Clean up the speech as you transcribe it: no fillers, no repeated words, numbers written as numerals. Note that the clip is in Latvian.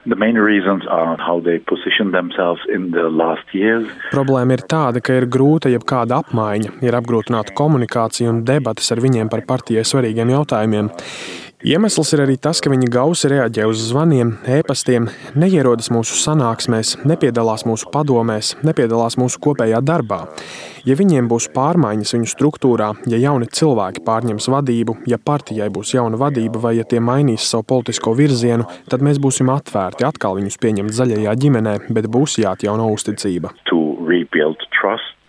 The main reasons are how they position themselves in the last years. Problēma ir tāda, ka ir grūta jebkāda apmaiņa, ir apgrūtināta komunikācija un debates ar viņiem par partijai svarīgiem jautājumiem. Iemesls ir arī tas, ka viņi gausi reaģē uz zvaniem, e-pastiem, neierodas mūsu sanāksmēs, nepiedalās mūsu padomēs, nepiedalās mūsu kopējā darbā. Ja viņiem būs pārmaiņas viņu struktūrā, ja jauni cilvēki pārņems vadību, ja partijai būs jauna vadība vai ja tie mainīs savu politisko virzienu, tad mēs būsim atvērti atkal viņus pieņemt zaļajā ģimenē, bet būs jāatjauno uzticība. To rebuild trust.